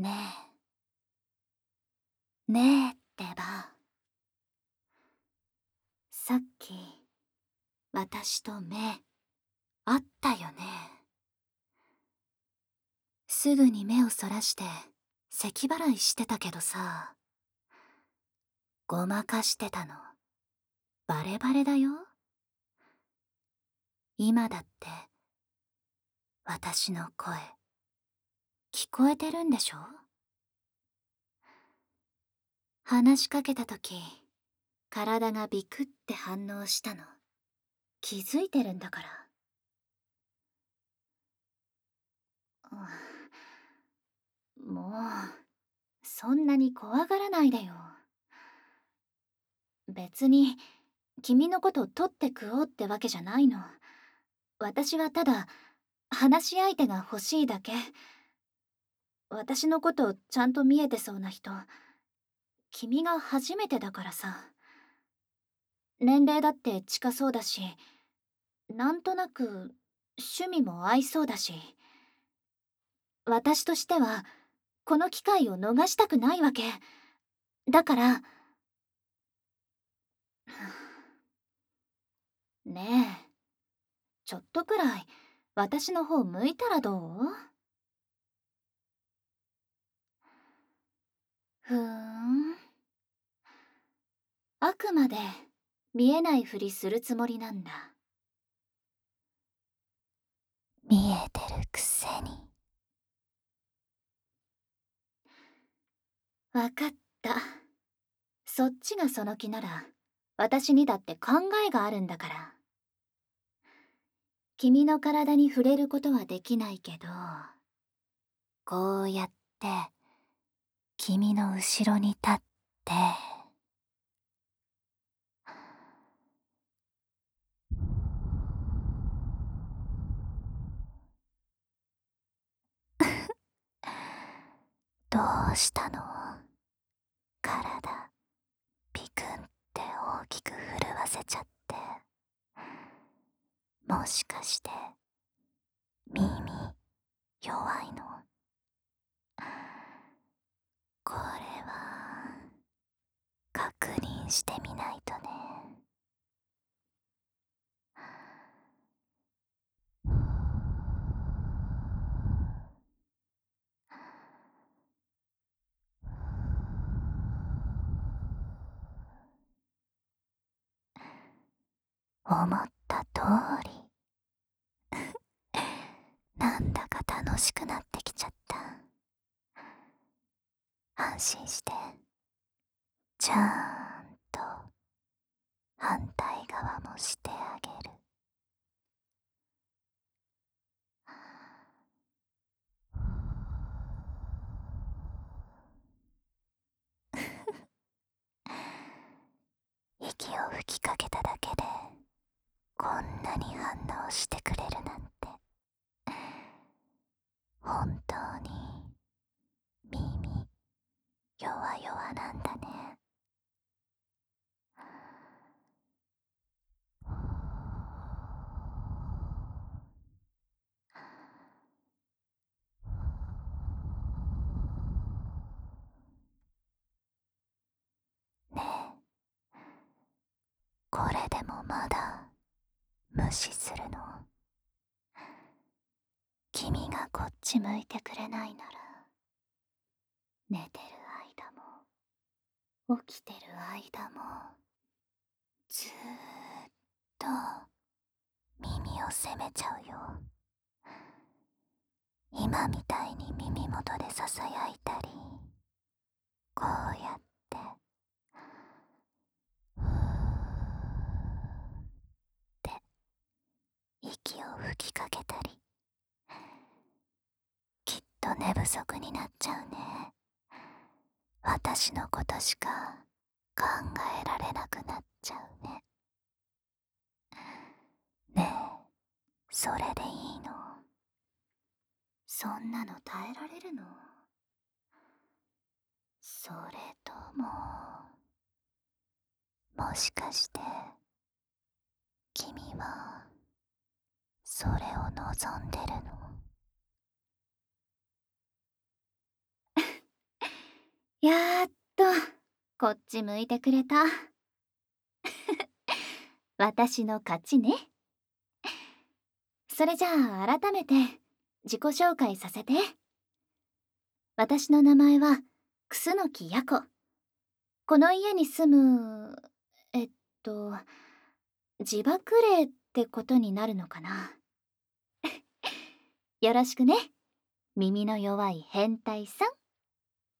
ねねえってば、さっき私と目合ったよね。すぐに目をそらして咳払いしてたけどさ、ごまかしてたのバレバレだよ。今だって私の声聞こえてるんでしょ？話しかけた時、体がビクって反応したの気づいてるんだから。もうそんなに怖がらないでよ。別に君のこと取って食おうってわけじゃないの。私はただ話し相手が欲しいだけ。私のことちゃんと見えてそうな人、君が初めてだからさ。年齢だって近そうだし、なんとなく趣味も合いそうだし、私としてはこの機会を逃したくないわけ。だからねえ、ちょっとくらい私の方向いたらどう？ふーん。あくまで見えないふりするつもりなんだ。見えてるくせに。わかった。そっちがその気なら、私にだって考えがあるんだから。君の体に触れることはできないけど、こうやって君の後ろに立って、どうしたの？体ピクンって大きく震わせちゃって。もしかして耳弱いの？これは確認してみないとね。思った通り。なんだか楽しくなってきちゃった。安心して。ちゃんと反対側もしてあげる。息を吹きかけただけでこんなに反応してくれるなんて、本当に耳弱々なんだね。ねえ、これでもまだ無視するの？君がこっち向いてくれないなら、寝てる間も起きてる間もずーっと耳を責めちゃうよ。今みたいに耳元でささやいたり、こうやってふーって息を吹きかけたり、きっと寝不足になっちゃうね。私のことしか考えられなくなっちゃうね。ねえ、それでいいの？そんなの耐えられるの？それとも、もしかして君はそれを望んでるの？ やっとこっち向いてくれた。私の勝ちね。それじゃあ改めて自己紹介させて。私の名前は楠木や子。この家に住む、えっと、自爆霊ってことになるのかな。よろしくね。耳の弱い変態さん。